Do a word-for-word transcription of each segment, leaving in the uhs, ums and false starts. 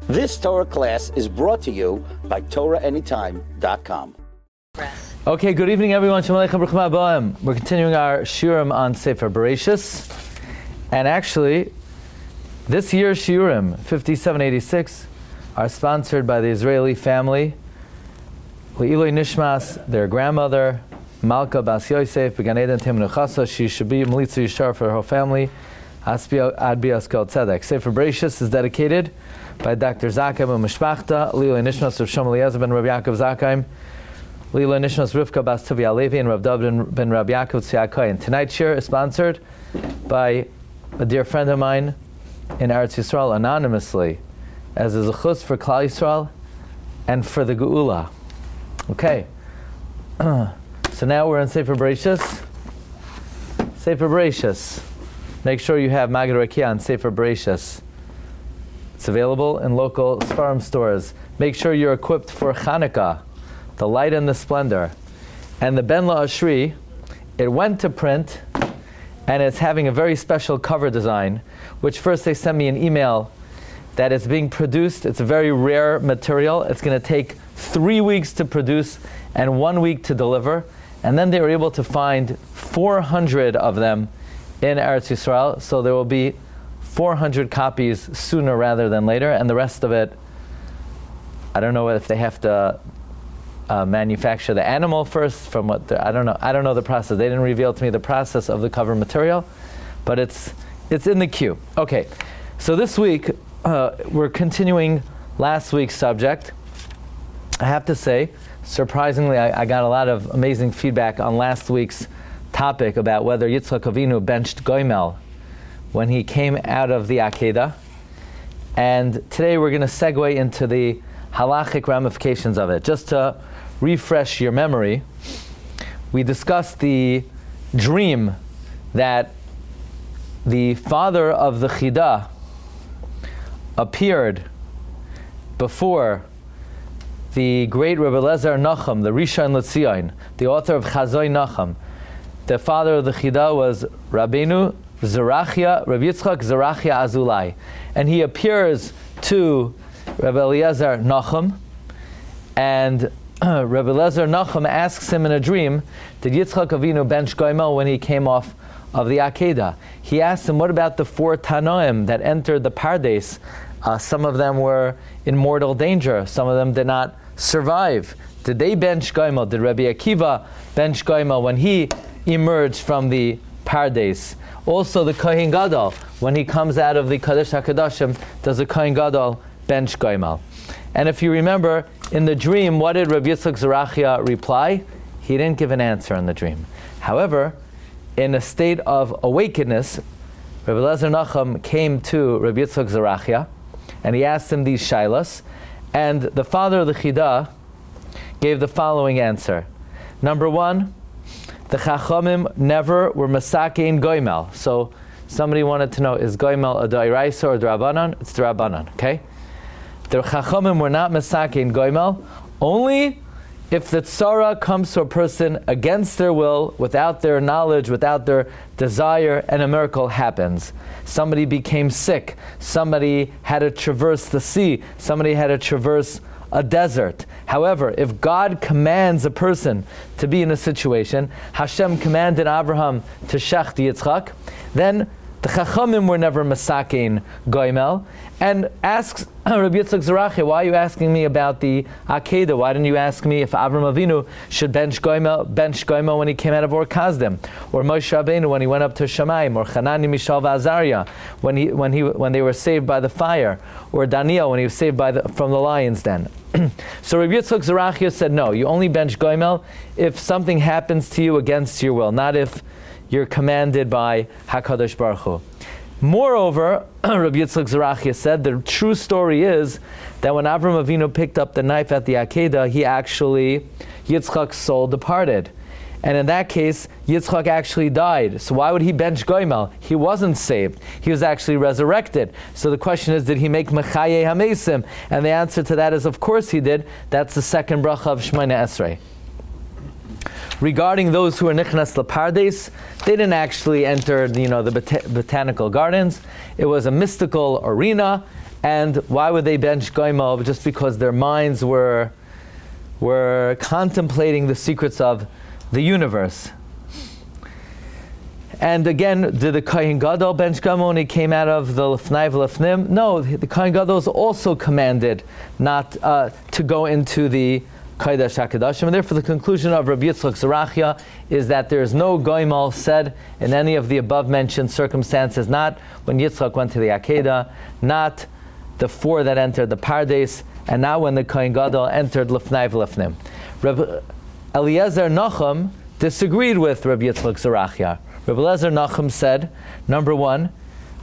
This Torah class is brought to you by Torah Anytime dot com. Okay, good evening everyone. Shalom Aleichem, Baruch Haba. We're continuing our shiurim on Sefer Bereshis. And actually, this year's shiurim, fifty-seven eighty-six, are sponsored by the Israeli family. Le'iloi Nishmas, their grandmother, Malka Bas Yosef, Began Eden Tim Nuchasa, she should be Melitza Yishar for her whole family. Asbi Askel Tzedek. Sefer Bereshis is dedicated by Doctor Zakheim and Mishpachta, Le'iloi Nishmas of Shom Eliezer ben Rabbi Yaakov Zakheim, Le'iloi Nishmas Rivka Bas Tuvi Alevi, and Rav David ben Rabbi Yaakov Tzia Kohen. Tonight's shir is sponsored by a dear friend of mine in Eretz Yisrael, anonymously, as a zechus for Klal Yisrael and for the Geula. Okay, so now we're in Sefer Bereshis. Sefer Bereshis. Make sure you have Magid Rakia on Sefer Bereshis. It's available in local Sfarim stores. Make sure you're equipped for Chanukah, the light and the splendor. And the Ben La'ashri, it went to print, and it's having a very special cover design, which first they sent me an email that it's being produced. It's a very rare material. It's going to take three weeks to produce and one week to deliver. And then they were able to find four hundred of them in Eretz Yisrael. So there will be four hundred copies sooner rather than later. And the rest of it, I don't know if they have to uh, manufacture the animal first from what, the, I don't know. I don't know the process. They didn't reveal to me the process of the cover material, but it's it's in the queue. Okay, so this week uh, we're continuing last week's subject. I have to say, surprisingly, I, I got a lot of amazing feedback on last week's topic about whether Yitzchak Avinu benched Goimel when he came out of the Akedah. And today we're going to segue into the halachic ramifications of it. Just to refresh your memory, we discussed the dream that the father of the Chidah appeared before the great Rebbe Lezer Nachum, the Rishon LeZion, the author of Chazoi Nachum. The father of the Chidah was Rabbeinu Zerachia, Rabbi Yitzchak Zerachia Azulai. And he appears to Rebbe Eliezer Nachum, and uh, Rebbe Eliezer Nachum asks him in a dream, did Yitzchak Avinu bench Goimel when he came off of the Akedah? He asked him, what about the four Tanoim that entered the Pardes? Uh, some of them were in mortal danger. Some of them did not survive. Did they bench Goimel? Did Rabbi Akiva bench Goimel when he emerged from the Pardes? Also the Kohen Gadol, when he comes out of the Kadosh HaKadoshim, does the Kohen Gadol bench Goimel? And if you remember, in the dream, what did Rabbi Yitzchak Zerachia reply? He didn't give an answer in the dream. However, in a state of awakeness, Rabbi Lezer Nachum came to Rabbi Yitzchak Zerachia, and he asked him these shailas, and the father of the Chidah gave the following answer. Number one, the Chachamim never were masakein Goimel. So somebody wanted to know, is Goimel a D'oraisa or D'Rabbanan? It's D'Rabbanan, okay? The Chachamim were not masakein Goimel, only if the tzara comes to a person against their will, without their knowledge, without their desire, and a miracle happens. Somebody became sick. Somebody had to traverse the sea. Somebody had to traverse a desert. However, if God commands a person to be in a situation, Hashem commanded Abraham to shech Yitzchak, then the Chachamim were never masakein Goimel, and asks Rabbi Yitzchak Zerachia, why are you asking me about the Akedah? Why didn't you ask me if Avram Avinu should bench Goimel, bench Goimel when he came out of Or Kasdim, or Moshe Rabbeinu when he went up to Shamayim, or Hanani, Mishael, Azariah when he when he when they were saved by the fire, or Daniel when he was saved by the, from the lion's den? So Rabbi Yitzchak Zerachia said, no, you only bench Goimel if something happens to you against your will, not if you're commanded by HaKadosh Baruch Hu. Moreover, Rabbi Yitzchak Zerachia said the true story is that when Avram Avinu picked up the knife at the Akedah, he actually, Yitzchak's soul departed. And in that case, Yitzchak actually died. So why would he bench Goimel? He wasn't saved. He was actually resurrected. So the question is, did he make Mechaye HaMesim? And the answer to that is, of course he did. That's the second bracha of Shemona Esrei. Regarding those who are Nichnas Lepardes, they didn't actually enter, you know, the bot- botanical gardens. It was a mystical arena, And why would they bench Goimel? Just because their minds were, were contemplating the secrets of the universe. And again, did the Kohen Gadol bench Goimel when he came out of the Lefnai V'Lefnim? No, the Kohen Gadol is also commanded not uh, to go into the Kodesh HaKadoshim. And therefore the conclusion of Rabbi Yitzchak Zerachia is that there is no Goimel said in any of the above mentioned circumstances, not when Yitzchak went to the Akedah, not the four that entered the Pardes, and now when the Kohen Gadol entered Lefnai V'Lefnim. Rabbi Eliezer Nachum disagreed with Rabbi Yitzchak Zerachia. Rabbi Eliezer Nachum said, number one,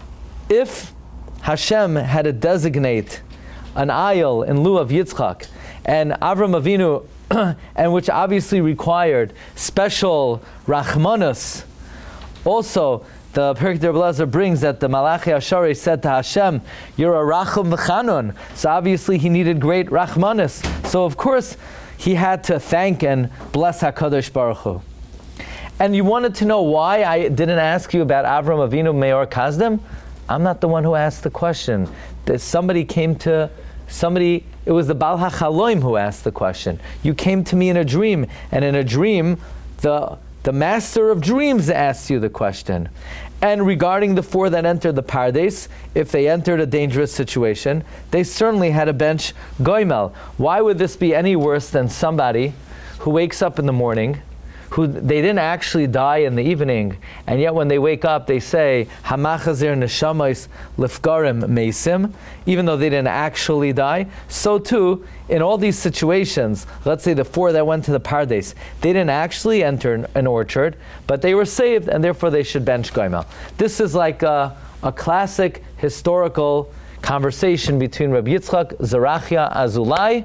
if Hashem had to designate an ayil in lieu of Yitzchak, and Avram Avinu, and which obviously required special rachmanus, also the Perek Rabbi Eliezer brings that the Malachi Asharei said to Hashem, "You're a rachum v'chanun." So obviously he needed great rachmanus. So of course he had to thank and bless HaKadosh Baruch Hu. And you wanted to know why I didn't ask you about Avram Avinu Meor Kasdim? I'm not the one who asked the question. That somebody came to, somebody, it was the Baal HaChaloim who asked the question. You came to me in a dream, and in a dream, the, the master of dreams asked you the question. And regarding the four that entered the Pardes, if they entered a dangerous situation, they certainly had a bench Goimel. Why would this be any worse than somebody who wakes up in the morning, who they didn't actually die in the evening, and yet when they wake up they say Hamachazir neshamos lifgarim meisim, even though they didn't actually die? So too, in all these situations, let's say the four that went to the Pardes, they didn't actually enter an orchard, but they were saved, and therefore they should bench Goimel. This is like a, a classic historical conversation between Rabbi Yitzchak Zerachia Azulai.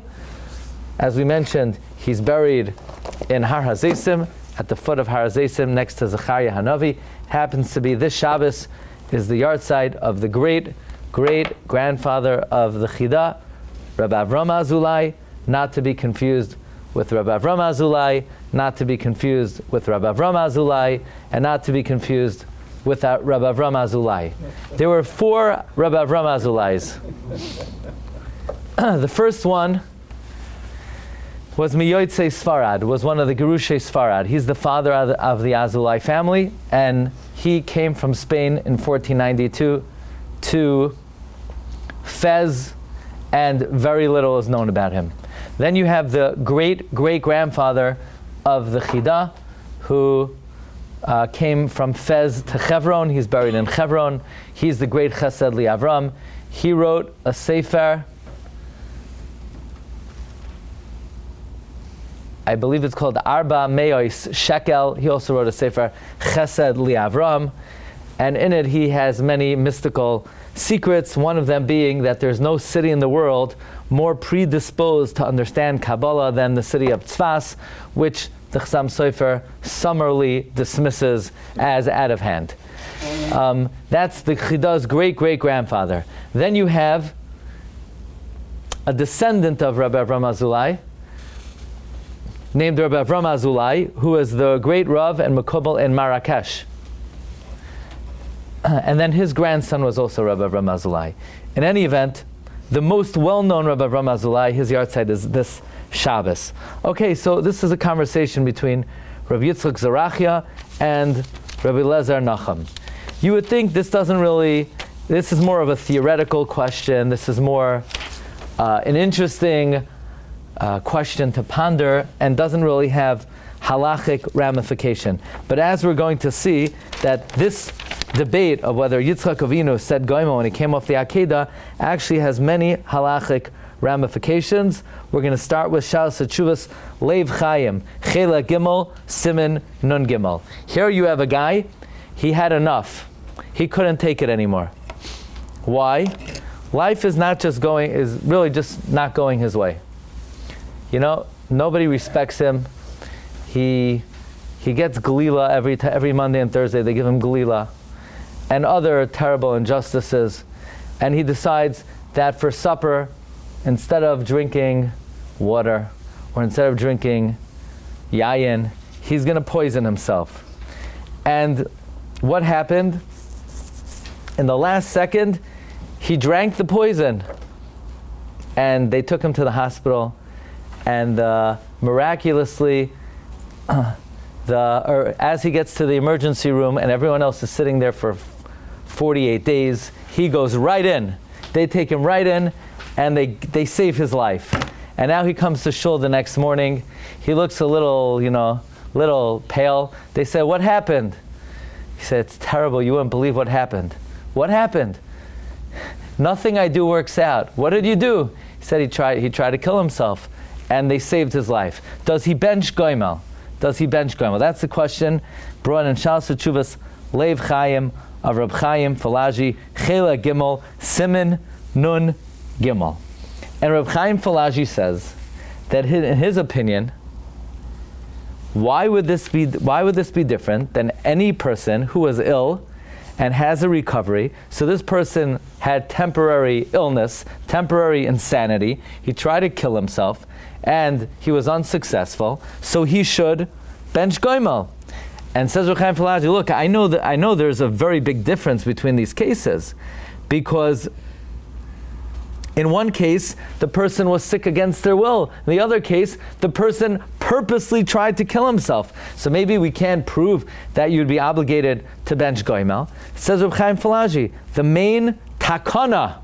As we mentioned, he's buried in Har HaZeisim, at the foot of Har HaZeisim, next to Zechariah Hanavi. Happens to be this Shabbos is the yahrzeit of the great, great grandfather of the Chida, Rabbi Avram Azulai, not to be confused with Rabbi Avram Azulai, not to be confused with Rabbi Avram Azulai, and not to be confused with Rabbi Avram Azulai. There were four Rabbi Avram Azulais. The first one was Miyotzei Sfarad, was one of the Gerushei Sfarad. He's the father of the, of the Azulai family, and he came from Spain in fourteen ninety-two to Fez, and very little is known about him. Then you have the great-great-grandfather of the Chida, who uh, came from Fez to Hebron. He's buried in Hebron. He's the great Chesed Li Avram. He wrote a Sefer, I believe it's called Arba Meos Shekel. He also wrote a Sefer Chesed Li Avram, and in it he has many mystical secrets, one of them being that there's no city in the world more predisposed to understand Kabbalah than the city of Tzfas, which the Chassam Sofer summarily dismisses as out of hand. Um, that's the Chida's great-great-grandfather. Then you have a descendant of Rabbi Avram Azulai, named Rabbi Avram Azulai, who is the great Rav and Mekubal in Marrakesh. And then his grandson was also Rabbi Avram Azulai. In any event, the most well-known Rabbi Avram Azulai, his yahrzeit is this Shabbos. Okay, so this is a conversation between Rabbi Yitzchak Zerachia and Rabbi Eliezer Nachum. You would think this doesn't really, this is more of a theoretical question, this is more uh, an interesting Uh, question to ponder, and doesn't really have halachic ramification. But as we're going to see, that this debate of whether Yitzchak Avinu said Goimel when he came off the Akedah actually has many halachic ramifications. We're going to start with Shalos HaTshuvos Lev Chaim, Chela Gimel, Siman Nun Gimel. Here you have a guy, he had enough. He couldn't take it anymore. Why? Life is not just going, is really just not going his way. You know, nobody respects him. He he gets Galila every t- every Monday and Thursday. They give him Galila and other terrible injustices. And he decides that for supper, instead of drinking water or instead of drinking yayin, he's going to poison himself. And what happened? In the last second, he drank the poison, and they took him to the hospital, and uh, miraculously, uh, the or as he gets to the emergency room, and everyone else is sitting there for forty-eight days, he goes right in. They take him right in, and they they save his life. And now he comes to shul the next morning. He looks a little, you know, little pale. They say, "What happened?" He said, "It's terrible. You wouldn't believe what happened." "What happened?" "Nothing I do works out." "What did you do?" He said he tried he tried to kill himself, and they saved his life. Does he bench goimel? Does he bench goimel? That's the question brought in Shalas Tshuvas Lev Chaim of Reb Chaim Falaji, Chela Gimel, Siman Nun Gimel. And Reb Chaim Falaji says that in his opinion, why would this be why would this be different than any person who was ill and has a recovery? So this person had temporary illness, temporary insanity. He tried to kill himself, and he was unsuccessful. So he should bench goimel. And says Reb Chaim Falaji, look, I know that I know there's a very big difference between these cases, because in one case, the person was sick against their will. In the other case, the person purposely tried to kill himself. So maybe we can't prove that you'd be obligated to bench goimel. Says Reb Chaim Falaji, the main takana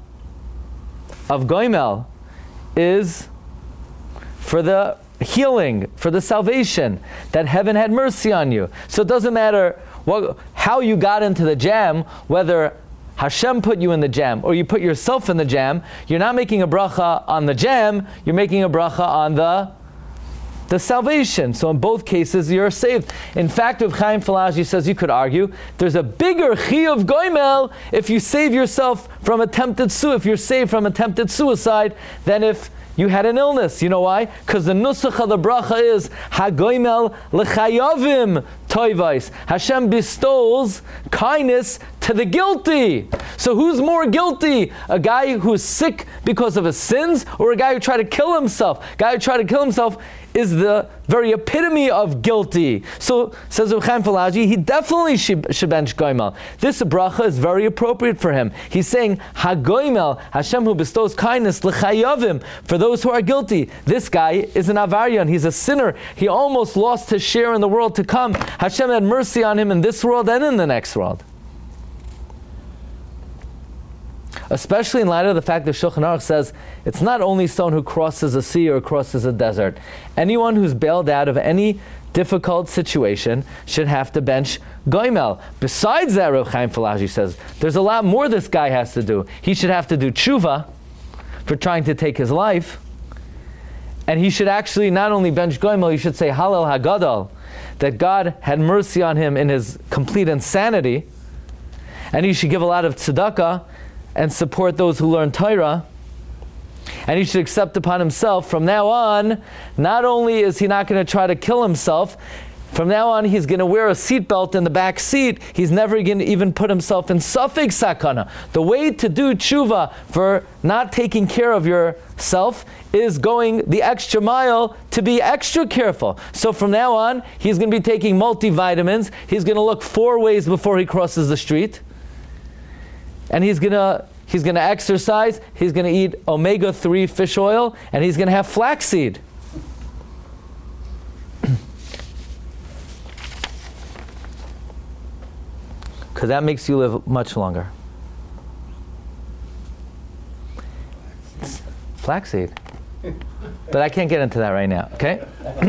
of goimel is for the healing, for the salvation, that heaven had mercy on you. So it doesn't matter what, how you got into the jam, whether Hashem put you in the jam, or you put yourself in the jam. You're not making a bracha on the jam, you're making a bracha on the the salvation. So in both cases, you're saved. In fact, Reb Chaim Falaji says you could argue there's a bigger chiyuv goimel if you save yourself from attempted suicide, if you're saved from attempted suicide, than if you had an illness. You know why? Because the nusach of the bracha is hagoimel l'chayavim toivais. Hashem bestows kindness to the guilty. So who's more guilty? A guy who's sick because of his sins, or a guy who tried to kill himself? A guy who tried to kill himself is the very epitome of guilty. So, says Reb Chaim Falaji, he definitely should, should bench goimel. This bracha is very appropriate for him. He's saying, hagoimel, Hashem who bestows kindness, l'chayavim, for those who are guilty. This guy is an avaryan, he's a sinner. He almost lost his share in the world to come. Hashem had mercy on him in this world and in the next world. Especially in light of the fact that Shulchan Aruch says it's not only someone who crosses a sea or crosses a desert. Anyone who's bailed out of any difficult situation should have to bench goimel. Besides that, Reb Chaim Falaji says, there's a lot more this guy has to do. He should have to do tshuva for trying to take his life. And he should actually not only bench goimel, he should say Hallel Hagadol, that God had mercy on him in his complete insanity. And he should give a lot of tzedakah and support those who learn Torah. And he should accept upon himself, from now on, not only is he not going to try to kill himself, from now on he's going to wear a seatbelt in the back seat. He's never going to even put himself in suffix sakana. The way to do tshuva for not taking care of yourself is going the extra mile to be extra careful. So from now on, he's going to be taking multivitamins. He's going to look four ways before he crosses the street. And he's gonna he's gonna exercise. He's gonna eat omega three fish oil, and he's gonna have flaxseed. Because that makes you live much longer. Flaxseed, but I can't get into that right now. Okay.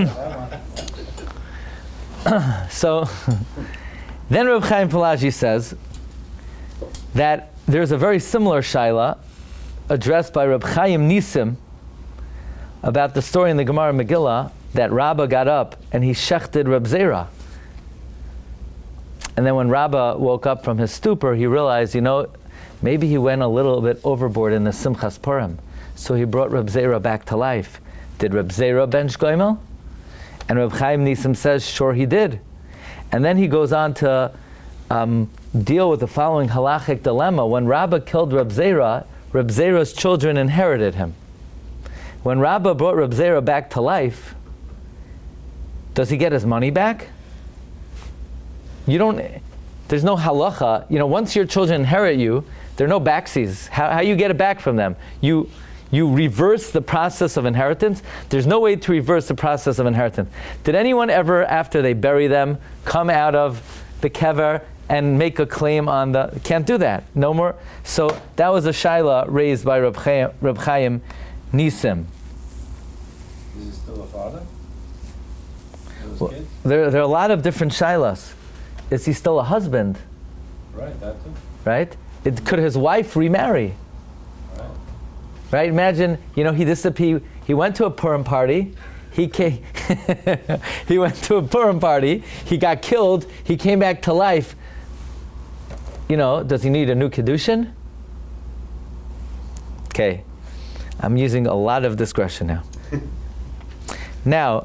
So then Reb Chaim Falaji says that there's a very similar shaila addressed by Reb Chaim Nisim about the story in the Gemara Megillah that Rabbah got up and he shechted Reb Zera. And then when Rabbah woke up from his stupor, he realized, you know, maybe he went a little bit overboard in the Simchas Purim. So he brought Reb Zera back to life. Did Reb Zera bench goimel? And Reb Chaim Nisim says, sure he did. And then he goes on to um, deal with the following halachic dilemma. When Rabbah killed Reb Zera, Reb Zera's children inherited him. When Rabbah brought Reb Zera back to life, does he get his money back? You don't. there's no halacha. You know, once your children inherit you, there are no backsies. How, how you get it back from them? You you reverse the process of inheritance. There's no way to reverse the process of inheritance. Did anyone ever, after they bury them, come out of the kever and make a claim on the... Can't do that. No more. So that was a shaila raised by Reb Chaim, Reb Chaim Nisim. Is he still a father? Well, there, there are a lot of different shailas. Is he still a husband? Right, that too. Right? It, could his wife remarry? Right. Right? Imagine, you know, he disappeared. He went to a Purim party. He came. He went to a Purim party. He got killed. He came back to life. You know, does he need a new kedushin? Okay, I'm using a lot of discretion now. Now,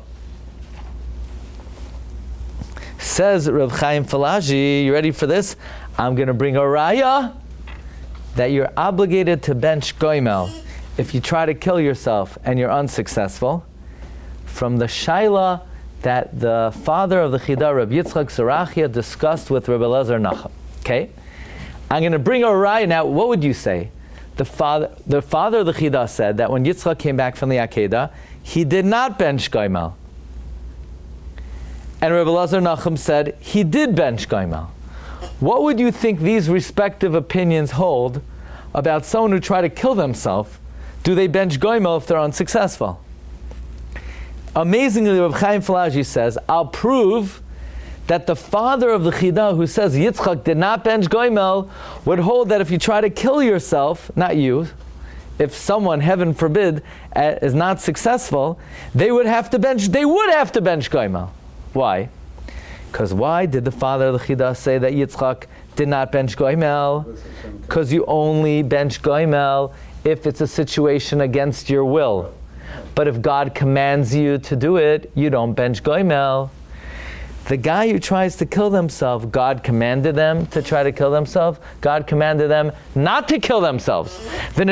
says Reb Chaim Falaji, you ready for this? I'm going to bring a raya that you're obligated to bench goimel if you try to kill yourself and you're unsuccessful, from the shaila that the father of the Chida, Reb Yitzchak Sarachia, discussed with Reb Elazar Nachum. Okay? I'm going to bring a raya. Now, what would you say? The father, the father of the Chida said that when Yitzchak came back from the Akedah, he did not bench goimel. And Reb Elazar Nachum said he did bench goimel. What would you think these respective opinions hold about someone who tried to kill themselves? Do they bench goimel if they're unsuccessful? Amazingly, Reb Chaim Falaji says, I'll prove that the father of the Chida, who says Yitzchak did not bench goimel, would hold that if you try to kill yourself, not you, if someone, heaven forbid, uh, is not successful, they would have to bench, they would have to bench goimel. Why? Because why did the father of the Chida say that Yitzchak did not bench goimel? Because you only bench goimel if it's a situation against your will. But if God commands you to do it, you don't bench goimel. The guy who tries to kill themselves, God commanded them to try to kill themselves. God commanded them not to kill themselves. The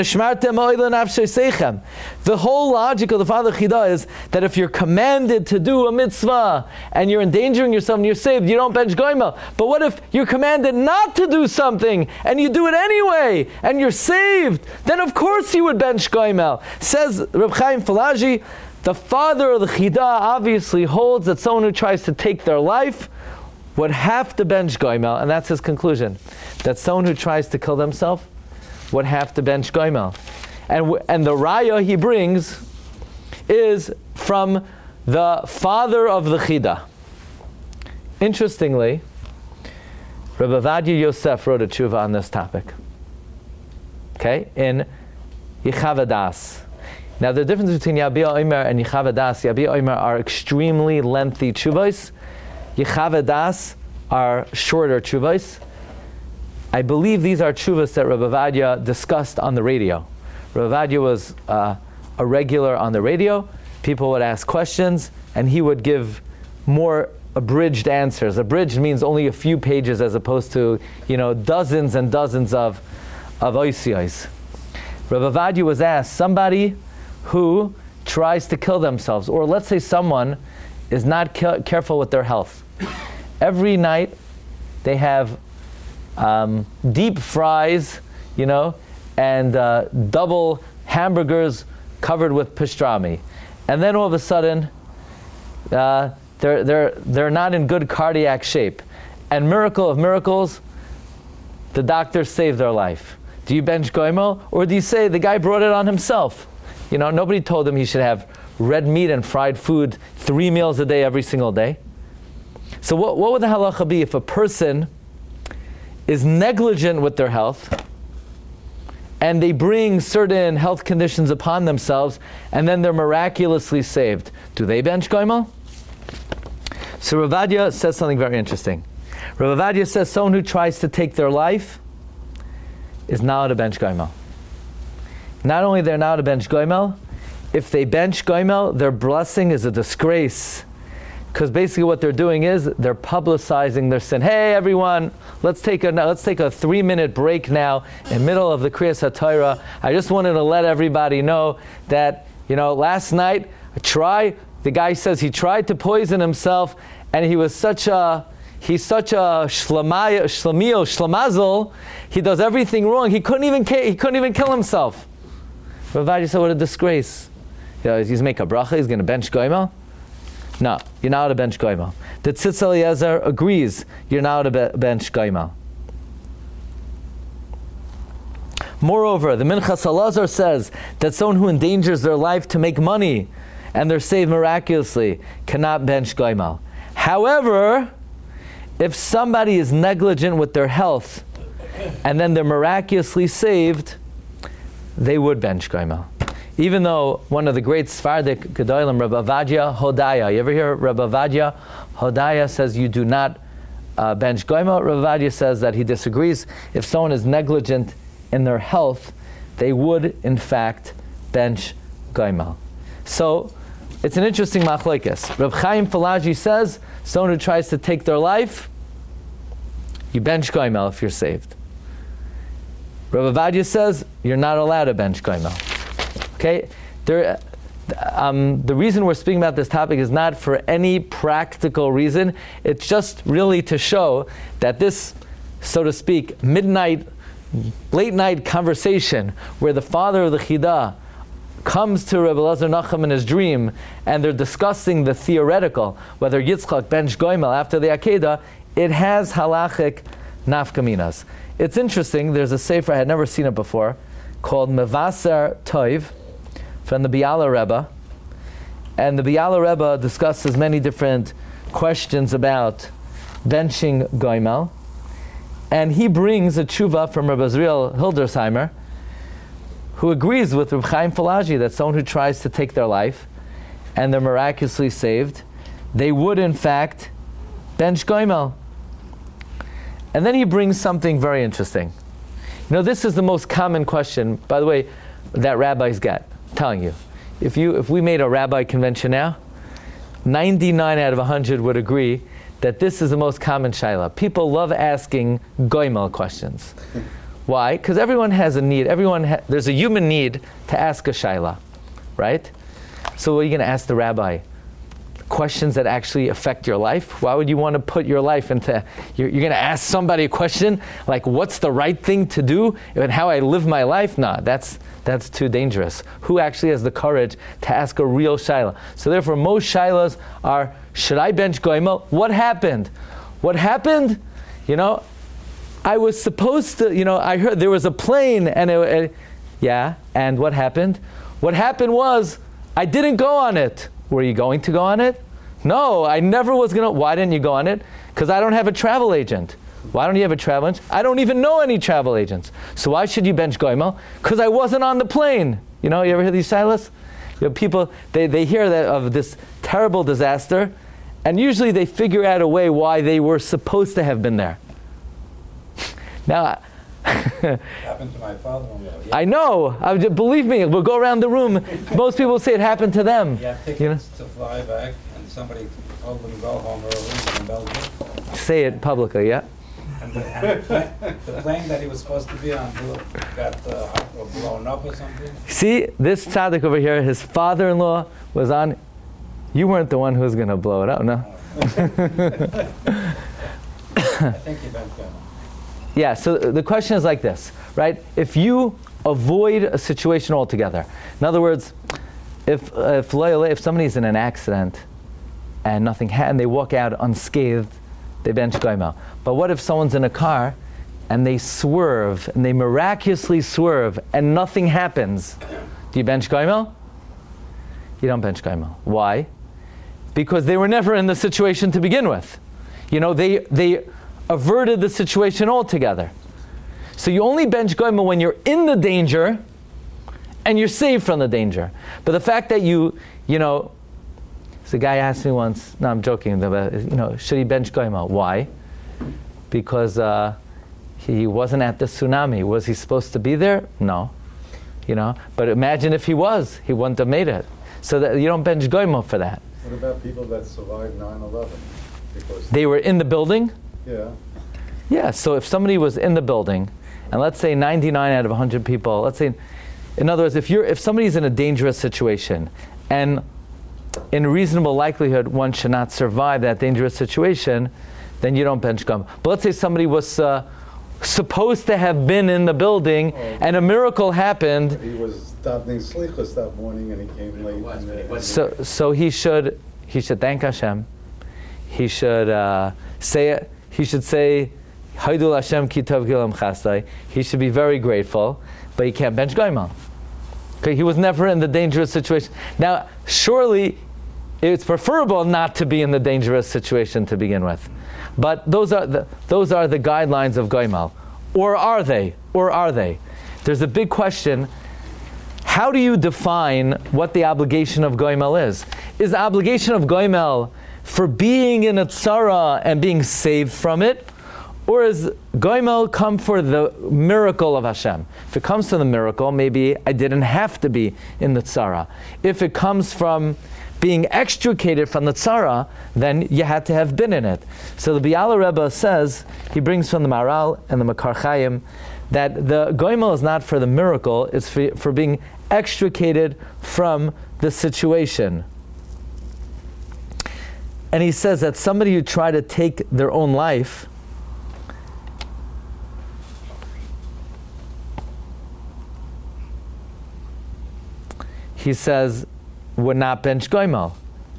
whole logic of the Father Chida is that if you're commanded to do a mitzvah and you're endangering yourself and you're saved, you don't bench goimel. But what if you're commanded not to do something and you do it anyway and you're saved? Then of course you would bench goimel. Says Reb Chaim Falaji, the father of the Chida obviously holds that someone who tries to take their life would have to bench goimel, and that's his conclusion. That someone who tries to kill themselves would have to bench goimel. And, w- and the raya he brings is from the father of the Chida. Interestingly, Rabbi Ovadia Yosef wrote a tshuva on this topic. Okay? In Yechavadas. Now, the difference between Yabia Omer and Yechavadas, Yabia Omer are extremely lengthy tshuvos. Yechavadas are shorter tshuvos. I believe these are tshuvos that Rabbi Ovadia discussed on the radio. Rabbi Ovadia was uh, a regular on the radio. People would ask questions, and he would give more abridged answers. Abridged means only a few pages as opposed to, you know, dozens and dozens of, of oisiyos. Rabbi Ovadia was asked, somebody who tries to kill themselves, or let's say someone is not ca- careful with their health. Every night they have um, deep fries, you know, and uh, double hamburgers covered with pastrami, and then all of a sudden uh, they're they're they're not in good cardiac shape, and miracle of miracles, the doctors save their life. Do you bench goimel, or do you say the guy brought it on himself? You know, nobody told him he should have red meat and fried food three meals a day every single day. So what, what would the halacha be if a person is negligent with their health and they bring certain health conditions upon themselves and then they're miraculously saved? Do they bench goimel? So Rav Ovadia says something very interesting. Rav Ovadia says someone who tries to take their life is not a bench goimel. Not only they're not a bench goimel, if they bench goimel, their blessing is a disgrace. Because basically what they're doing is they're publicizing their sin. Hey everyone, let's take a let's take a three minute break now in the middle of the Kriyas HaTorah. I just wanted to let everybody know that, you know, last night I tried, the guy says he tried to poison himself and he was such a he's such a shlamaya, shlamio, shlamazel, he does everything wrong. He couldn't even he couldn't even kill himself. Rav Ovadia said, what a disgrace. You know, he's making a bracha, he's going to bench goimel? No, you're not a bench goimel. The Tzitz Eliezer agrees you're not a be- bench goimel. Moreover, the Minchas Elazar says that someone who endangers their life to make money and they're saved miraculously cannot bench goimel. However, if somebody is negligent with their health and then they're miraculously saved, they would bench goimel. Even though one of the great Sephardic Gedolim, Rabbi Ovadia Hodaya, you ever hear Rabbi Ovadia Hodaya says you do not uh, bench goimel? Rabbi Ovadia says that he disagrees. If someone is negligent in their health, they would in fact bench goimel. So it's an interesting machlokes. Reb Chaim Falaji says someone who tries to take their life, you bench goimel if you're saved. Rabbi Ovadia says you're not allowed to bench goimel. Okay, there, um, the reason we're speaking about this topic is not for any practical reason. It's just really to show that this, so to speak, midnight, late night conversation where the father of the Chidah comes to Rebbe Elazar Nachum in his dream and they're discussing the theoretical, whether Yitzchak bench goimel after the Akedah, it has halachic nafkaminas. It's interesting, there's a sefer, I had never seen it before, called Mevaser Toiv, from the Biala Rebbe, and the Biala Rebbe discusses many different questions about benching goimel, and he brings a tshuva from Rabbi Azriel Hildersheimer, who agrees with Reb Chaim Falaji that someone who tries to take their life and they're miraculously saved, they would in fact bench goimel. And then he brings something very interesting. You know, this is the most common question, by the way, that rabbis get. I'm telling you, if you if we made a rabbi convention now, ninety-nine out of one hundred would agree that this is the most common shaila. People love asking goimel questions. Why? Because everyone has a need. Everyone ha- there's a human need to ask a shaila, right? So what are you going to ask the rabbi? Questions that actually affect your life? Why would you want to put your life into, you're, you're going to ask somebody a question like what's the right thing to do and how I live my life? No, that's that's too dangerous. Who actually has the courage to ask a real shaila? So therefore most shailas are, should I bench goimel? What happened? What happened? You know, I was supposed to, you know, I heard there was a plane and it, it yeah, and what happened? What happened was I didn't go on it. Were you going to go on it? No, I never was going to. Why didn't you go on it? Because I don't have a travel agent. Why don't you have a travel agent? I don't even know any travel agents. So why should you bench goimel? Because I wasn't on the plane. You know, you ever hear these shilas? You know, people, they, they hear that of this terrible disaster, and usually they figure out a way why they were supposed to have been there. Now, Happened to my father-in-law. Yeah. I know. I, believe me, we'll go around the room. Most people say it happened to them. He had tickets You know? to fly back, and somebody told him to go home early in Belgium. Say it publicly, yeah? And the, and the, plane, the plane that he was supposed to be on blew, got uh, or blown up or something. See, this tzaddik over here, his father-in-law was on. You weren't the one who was going to blow it up, no? I think he went down. Yeah, so the question is like this, right? If you avoid a situation altogether, in other words, if if, if somebody's in an accident and nothing ha- and they walk out unscathed, they bench goimel. But what if someone's in a car and they swerve and they miraculously swerve and nothing happens? Do you bench goimel? You don't bench goimel. Why? Because they were never in the situation to begin with. You know, they they averted the situation altogether. So you only bench goimel when you're in the danger and you're saved from the danger. But the fact that you, you know, so a guy asked me once, no, I'm joking, but, you know, should he bench goimel? Why? Because uh, he wasn't at the tsunami. Was he supposed to be there? No. You know, but imagine if he was, he wouldn't have made it. So that you don't bench goimel for that. What about people that survived nine eleven? Because They were in the building? yeah, Yeah, so if somebody was in the building, and let's say ninety-nine out of one hundred people, let's say, in other words, if you're if somebody's in a dangerous situation, and in reasonable likelihood one should not survive that dangerous situation, then you don't bench goimel. But let's say somebody was uh, supposed to have been in the building, Oh. and a miracle happened. He was davening slichus that morning and he came late. was, and, but he uh, was- So, so he should he should thank Hashem. He should uh, say he should say, Haidul Hashem ki tov gilam chasdai. He should be very grateful, but he can't bench goimel. Okay, he was never in the dangerous situation. Now, surely, it's preferable not to be in the dangerous situation to begin with, but those are the those are the guidelines of goimel, or are they? Or are they? There's a big question. How do you define what the obligation of goimel is? Is the obligation of goimel for being in a tzara and being saved from it? Or is goimel come for the miracle of Hashem? If it comes to the miracle, maybe I didn't have to be in the tzara. If it comes from being extricated from the tzara, then you had to have been in it. So the Biala Rebbe says, he brings from the Maral and the Makar Chaim, that the goimel is not for the miracle, it's for, for being extricated from the situation. And he says that somebody who tried to take their own life, he says, would not bench goimel.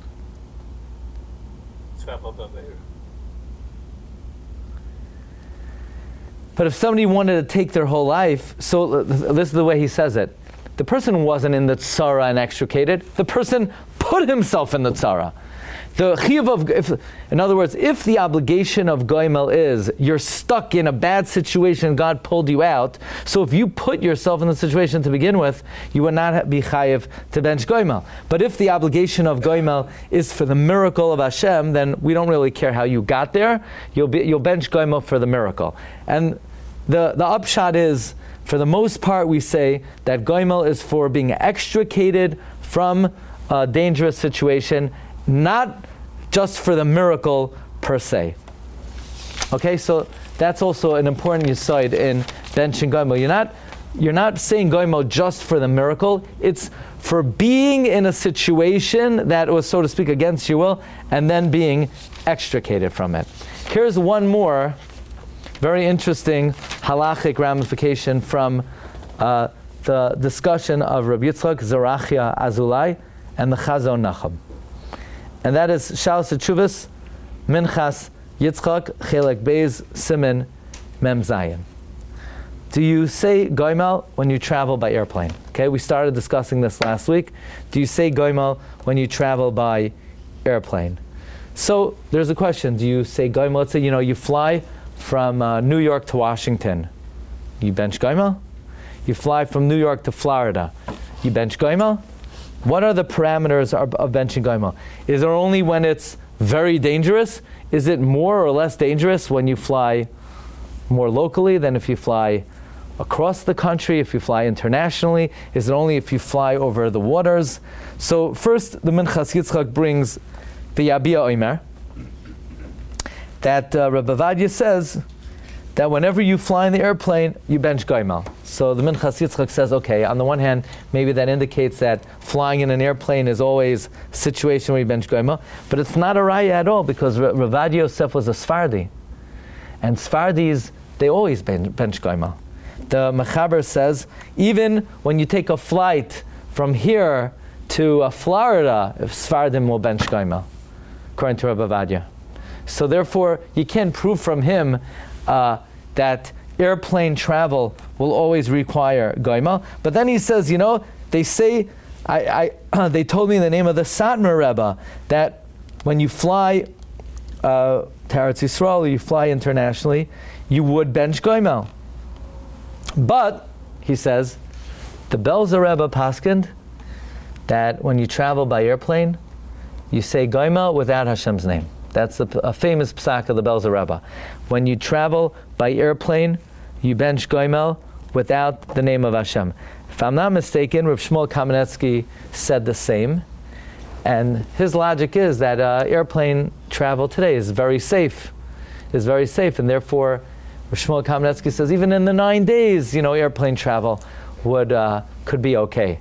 But if somebody wanted to take their whole life, so this is the way he says it. The person wasn't in the tzara and extricated. The person put himself in the tzara. The chiyuv of, if, in other words, if the obligation of goimel is you're stuck in a bad situation, God pulled you out. So if you put yourself in the situation to begin with, you would not be chayiv to bench goimel. But if the obligation of goimel is for the miracle of Hashem, then we don't really care how you got there. You'll be you'll bench goimel for the miracle. And the the upshot is, for the most part, we say that goimel is for being extricated from a dangerous situation, not just for the miracle per se. Okay, so that's also an important yesod in benching goimel. You're not, you're not saying goimel just for the miracle. It's for being in a situation that was, so to speak, against your will, and then being extricated from it. Here's one more very interesting halachic ramification from uh, the discussion of Rabbi Yitzchak Zerachia Azulai and the Chazon Nachum. And that is Shalos Teshuvos, Minchas Yitzchak, Chelek Beis, Siman, Mem Zayin. Do you say goimel when you travel by airplane? Okay, we started discussing this last week. Do you say goimel when you travel by airplane? So there's a question. Do you say goimel? Let's say you know you fly from uh, New York to Washington. You bench goimel. You fly from New York to Florida. You bench goimel. What are the parameters of, of benching goimel? Is it only when it's very dangerous? Is it more or less dangerous when you fly more locally than if you fly across the country, if you fly internationally? Is it only if you fly over the waters? So first, the Minchas Yitzchak brings the Yabia Omer, that uh, Rabbi Vadia says that whenever you fly in the airplane, you bench goimel. So the Minchas Yitzchak says, okay, on the one hand, maybe that indicates that flying in an airplane is always a situation where you bench goimel, but it's not a raya at all, because Rav Vadia Yosef was a Sfardi. And Sfardis, they always bench, bench goimel. The Mechaber says, even when you take a flight from here to uh, Florida, Sfardim will bench goimel, according to Rav Vadia. So therefore, you can't prove from him uh, that airplane travel will always require goimel. But then he says, you know, they say, I, I they told me in the name of the Satmar Rebbe that when you fly uh, to Eretz Yisrael, you fly internationally, you would bench goimel. But, he says, the Belzer Rebbe paskined that when you travel by airplane, you say goimel without Hashem's name. That's a, a famous psak of the Belzer Rebbe. When you travel by airplane, you bench goimel without the name of Hashem. If I'm not mistaken, Rav Shmuel Kamenetsky said the same. And his logic is that uh, airplane travel today is very safe. Is very safe, and therefore, Rav Shmuel Kamenetsky says even in the nine days, you know, airplane travel would uh, could be okay.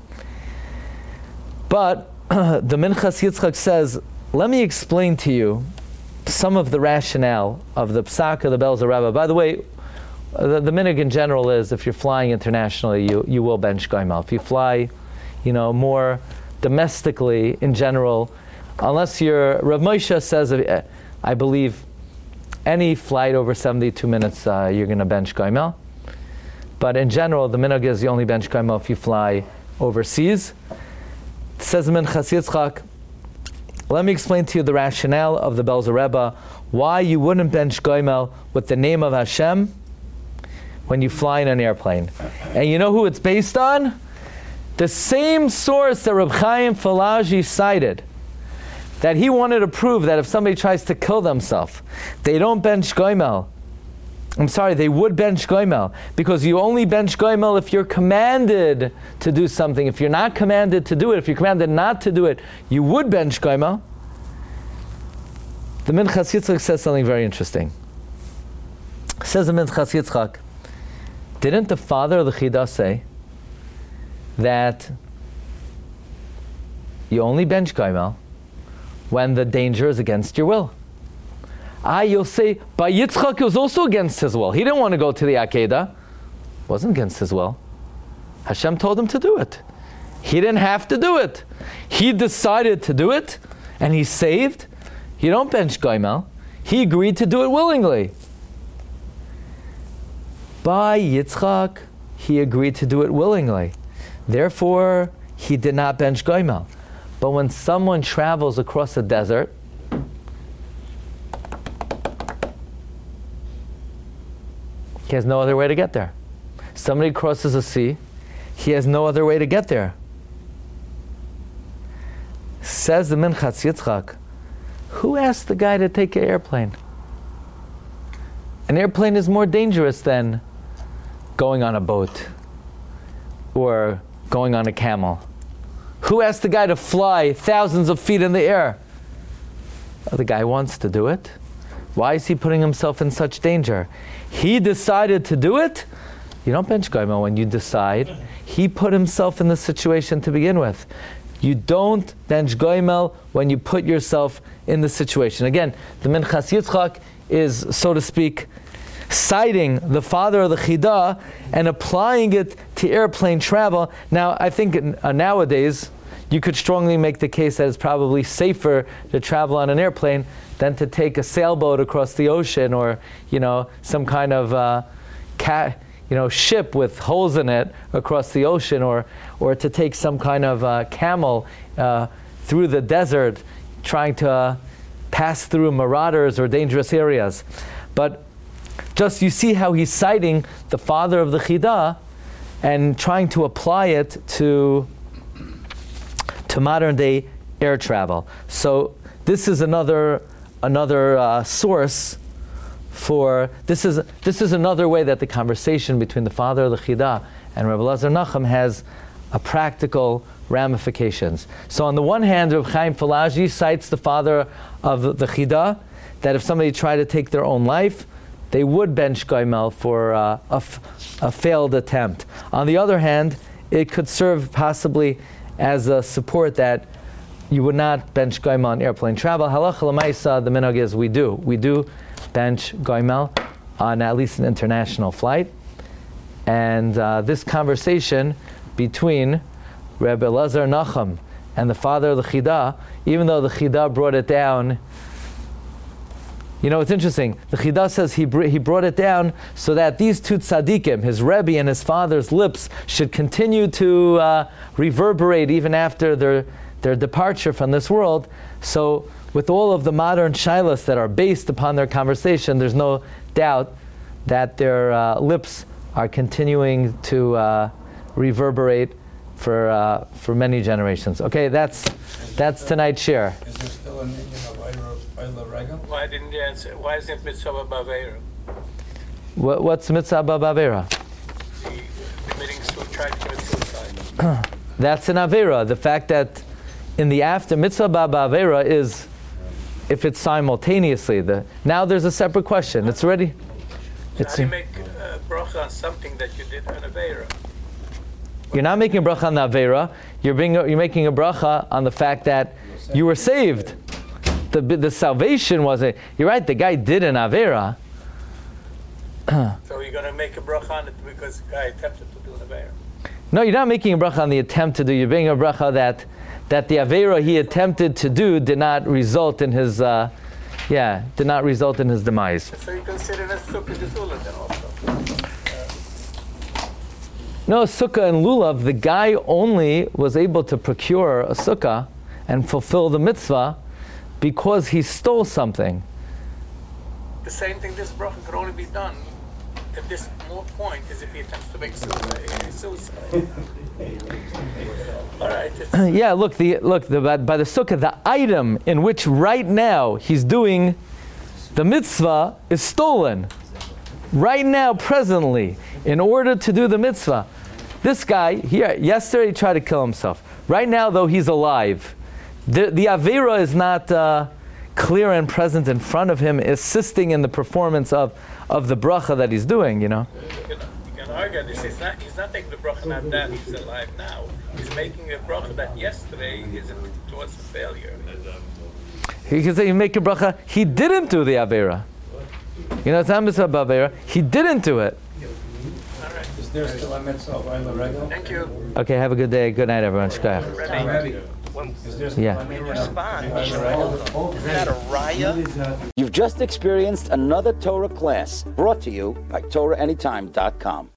But the Minchas Yitzchak says, let me explain to you some of the rationale of the Psak of the Belzer Rebbe. By the way, uh, the, the minhag in general is if you're flying internationally, you, you will bench Goimel. If you fly, you know, more domestically in general, unless you're, Rav Moshe says, uh, I believe, any flight over seventy-two minutes, uh, you're going to bench Goimel. But in general, the minhag is you only bench Goimel if you fly overseas. It says in Minchas Yitzchak, let me explain to you the rationale of the Belzer Rebbe, why you wouldn't bench Goimel with the name of Hashem when you fly in an airplane. And you know who it's based on? The same source that Reb Chaim Falaji cited, that he wanted to prove that if somebody tries to kill themselves, they don't bench Goimel. I'm sorry, they would bench Goimel, because you only bench Goimel if you're commanded to do something. If you're not commanded to do it, if you're commanded not to do it, you would bench Goimel. The Minchas Yitzchak says something very interesting. It says the Minchas Yitzchak, didn't the father of the Chidah say that you only bench Goimel when the danger is against your will? Ah, you'll say, but Yitzchak was also against his will. He didn't want to go to the Akedah. Wasn't against his will. Hashem told him to do it. He didn't have to do it. He decided to do it, and he's saved. You don't bench Goimel. He agreed to do it willingly. By Yitzchak, he agreed to do it willingly. Therefore, he did not bench Goimel. But when someone travels across a desert, he has no other way to get there. Somebody crosses a sea, he has no other way to get there. Says the Minchas Yitzchak, who asked the guy to take an airplane? An airplane is more dangerous than going on a boat or going on a camel. Who asked the guy to fly thousands of feet in the air? Well, the guy wants to do it. Why is he putting himself in such danger? He decided to do it. You don't bench Goimel when you decide. He put himself in the situation to begin with. You don't bench Goimel when you put yourself in the situation. Again, the Minchas Yitzchak is, so to speak, citing the father of the Chidah and applying it to airplane travel. Now, I think uh, nowadays, you could strongly make the case that it's probably safer to travel on an airplane than to take a sailboat across the ocean, or, you know, some kind of uh, cat, you know, ship with holes in it across the ocean, or or to take some kind of uh, camel uh, through the desert, trying to uh, pass through marauders or dangerous areas. But just you see how he's citing the father of the Chidah and trying to apply it to to modern day air travel. So this is another another uh, source for this is this is another way that the conversation between the father of the Chidah and Rebbe Elazar Nachum has a practical ramifications. So on the one hand, Reb Chaim Falaji cites the father of the Chidah, that if somebody tried to take their own life, they would bench Goimel for uh, a, f- a failed attempt. On the other hand, it could serve possibly as a support that you would not bench Goimel on airplane travel. Halacha l'maisa, the minhag is we do. We do bench Goimel on at least an international flight. And uh, this conversation between Rebbe Elazar Nachum and the father of the Chidah, even though the Chidah brought it down, you know, it's interesting. The Chidah says he br- he brought it down so that these two tzaddikim, his Rebbe and his father's lips, should continue to uh, reverberate even after their their departure from this world. So with all of the modern shilas that are based upon their conversation, there's no doubt that their uh, lips are continuing to uh, reverberate for uh, for many generations. Okay, that's that's tonight's share. Is there still an Indian of Eila Regal? Why didn't you answer? Why isn't Mitzvah Bavera? What, what's Mitzvah Bavera? The committing suicide, trying to commit suicide. That's an Avera. The fact that in the after Mitzvah Bavera is if it's simultaneously. The now there's a separate question. It's already. So how do you make uh, bracha on something that you did an Avera? You're not making a bracha on the Avera. You're being you're making a bracha on the fact that you were saved. The the salvation wasn't. You're right. The guy did an avera. So you're going to make a bracha on it because the guy attempted to do an avera. No, you're not making a bracha on the attempt to do. You're making a bracha that that the avera he attempted to do did not result in his, uh, yeah, did not result in his demise. So you consider that sukkah gesula then also. No, sukkah and lulav, the guy only was able to procure a sukkah and fulfill the mitzvah because he stole something. The same thing, this bracha could only be done at this more point as if he attempts to make suicide. suicide. All right. it's- Yeah, look, the look the, by, by the sukkah, the item in which right now he's doing the mitzvah is stolen. Right now, presently, in order to do the mitzvah. This guy, here, yesterday he tried to kill himself. Right now, though, he's alive. The, the avera is not uh, clear and present in front of him, assisting in the performance of, of the bracha that he's doing, you know. You can, you can argue this. He's not, he's not taking the bracha not that he's alive now. He's making a bracha that yesterday is a, towards a failure. He can say, you make a bracha, he didn't do the avera. You know, it's not mitzvah avera, he didn't do it. Is there still a mitzvah of Oila Regel? Thank you. Okay, have a good day. Good night, everyone. Shkayach. Rebbe, is there still Yeah. a mitzvah of Oila Regel? Is that a raya? You've just experienced another Torah class brought to you by Torah Anytime dot com.